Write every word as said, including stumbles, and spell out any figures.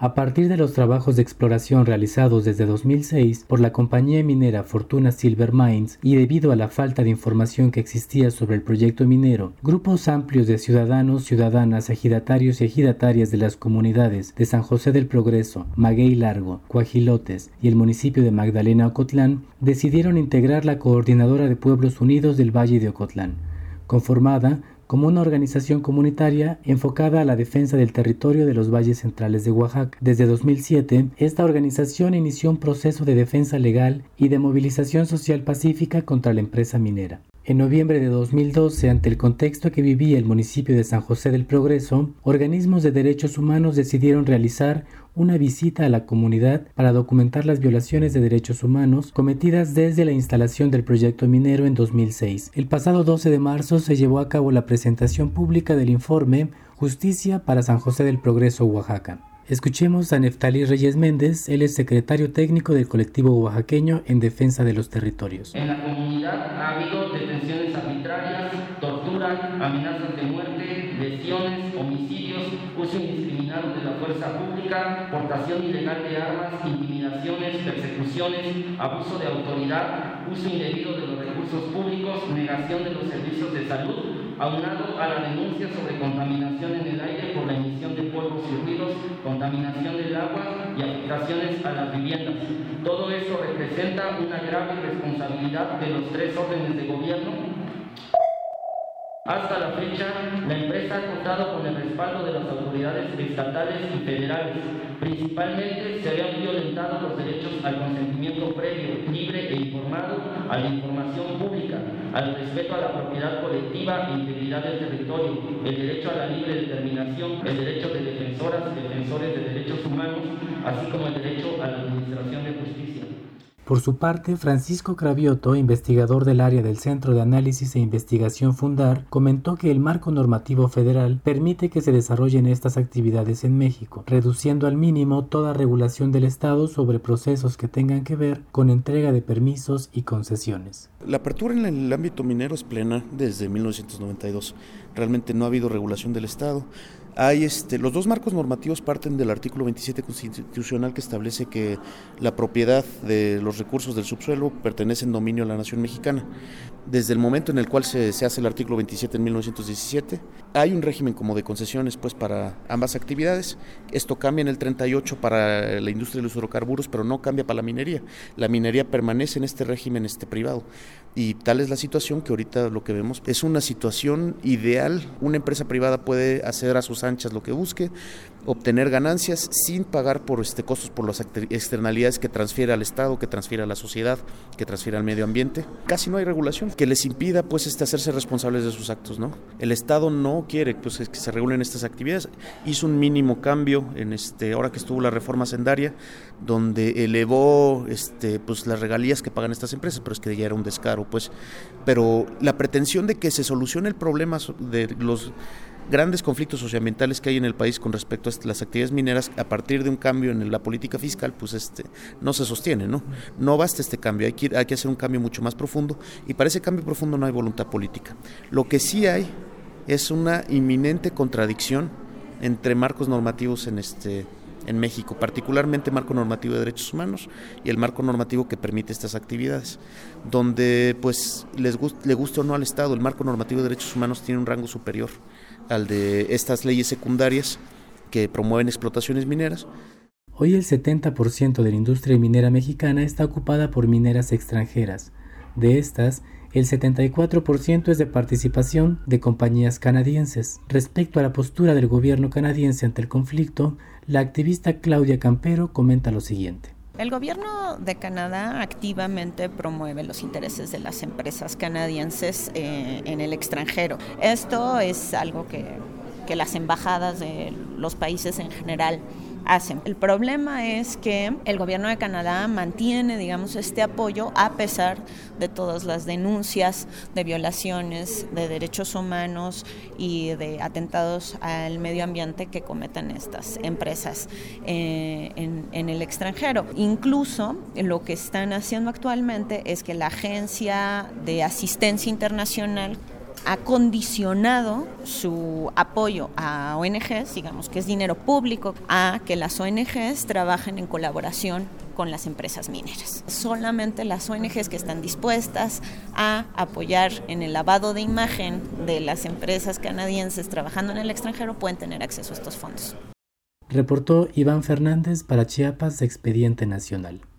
A partir de los trabajos de exploración realizados desde dos mil seis por la compañía minera Fortuna Silver Mines y debido a la falta de información que existía sobre el proyecto minero, grupos amplios de ciudadanos, ciudadanas, ejidatarios y ejidatarias de las comunidades de San José del Progreso, Maguey Largo, Coajilotes y el municipio de Magdalena Ocotlán decidieron integrar la Coordinadora de Pueblos Unidos del Valle de Ocotlán, conformada como una organización comunitaria enfocada a la defensa del territorio de los valles centrales de Oaxaca. Desde dos mil siete, esta organización inició un proceso de defensa legal y de movilización social pacífica contra la empresa minera. En noviembre de dos mil doce, ante el contexto que vivía el municipio de San José del Progreso, organismos de derechos humanos decidieron realizar una visita a la comunidad para documentar las violaciones de derechos humanos cometidas desde la instalación del proyecto minero en dos mil seis. El pasado doce de marzo se llevó a cabo la presentación pública del informe Justicia para San José del Progreso, Oaxaca. Escuchemos a Neftalí Reyes Méndez, él es secretario técnico del colectivo oaxaqueño en defensa de los territorios. En la comunidad ha habido detenciones arbitrarias, tortura, amenazas de muerte, lesiones, homicidios, uso indiscriminado de la fuerza pública, portación ilegal de armas, intimidaciones, persecuciones, abuso de autoridad, uso indebido de los recursos públicos, negación de los servicios de salud, aunado a la denuncia sobre contaminación en el aire por la emisión de polvos y ruidos, contaminación del agua y afectaciones a las viviendas. Todo eso representa una grave responsabilidad de los tres órdenes de gobierno. Hasta la fecha, la empresa ha contado con el respaldo de las autoridades estatales y federales. Principalmente se habían violentado los derechos al consentimiento previo, libre e informado, a la información pública, al respeto a la propiedad colectiva e integridad del territorio, el derecho a la libre determinación, el derecho de defensoras y defensores de derechos humanos, así como el derecho a la administración de justicia. Por su parte, Francisco Cravioto, investigador del área del Centro de Análisis e Investigación Fundar, comentó que el marco normativo federal permite que se desarrollen estas actividades en México, reduciendo al mínimo toda regulación del Estado sobre procesos que tengan que ver con entrega de permisos y concesiones. La apertura en el ámbito minero es plena desde mil novecientos noventa y dos. Realmente no ha habido regulación del Estado. Hay este, los dos marcos normativos parten del artículo veintisiete constitucional que establece que la propiedad de los recursos del subsuelo pertenece en dominio a la nación mexicana. Desde el momento en el cual se, se hace el artículo veintisiete en mil novecientos diecisiete, hay un régimen como de concesiones pues, para ambas actividades. Esto cambia en el treinta y ocho para la industria de los hidrocarburos, pero no cambia para la minería. La minería permanece en este régimen este, privado. Y tal es la situación que ahorita lo que vemos es una situación ideal. Una empresa privada puede hacer a sus anchas lo que busque, obtener ganancias sin pagar por este costos por las externalidades que transfiere al Estado, que transfiere a la sociedad, que transfiere al medio ambiente. Casi no hay regulación que les impida pues este hacerse responsables de sus actos, ¿no? El Estado no quiere pues que se regulen estas actividades. Hizo un mínimo cambio en este ahora que estuvo la reforma hacendaria, donde elevó este pues las regalías que pagan estas empresas, pero es que ya era un descaro, pues. Pero la pretensión de que se solucione el problema de los grandes conflictos socioambientales que hay en el país con respecto a las actividades mineras a partir de un cambio en la política fiscal, pues este no se sostiene, ¿no? No basta este cambio, hay que, hay que hacer un cambio mucho más profundo y para ese cambio profundo no hay voluntad política. Lo que sí hay es una inminente contradicción entre marcos normativos en este en México, particularmente marco normativo de derechos humanos y el marco normativo que permite estas actividades, donde pues les gust- le guste o no al Estado, el marco normativo de derechos humanos tiene un rango superior al de estas leyes secundarias que promueven explotaciones mineras. Hoy el setenta por ciento de la industria minera mexicana está ocupada por mineras extranjeras. De estas, el setenta y cuatro por ciento es de participación de compañías canadienses. Respecto a la postura del gobierno canadiense ante el conflicto, la activista Claudia Campero comenta lo siguiente. El gobierno de Canadá activamente promueve los intereses de las empresas canadienses eh, en el extranjero. Esto es algo que, que las embajadas de los países en general hacen. El problema es que el gobierno de Canadá mantiene, digamos, este apoyo a pesar de todas las denuncias de violaciones de derechos humanos y de atentados al medio ambiente que cometen estas empresas eh, en, en el extranjero. Incluso lo que están haciendo actualmente es que la Agencia de Asistencia Internacional ha condicionado su apoyo a O N Ges, digamos que es dinero público, a que las O N Ges trabajen en colaboración con las empresas mineras. Solamente las O N Ges que están dispuestas a apoyar en el lavado de imagen de las empresas canadienses trabajando en el extranjero pueden tener acceso a estos fondos. Reportó Iván Fernández para Chiapas, Expediente Nacional.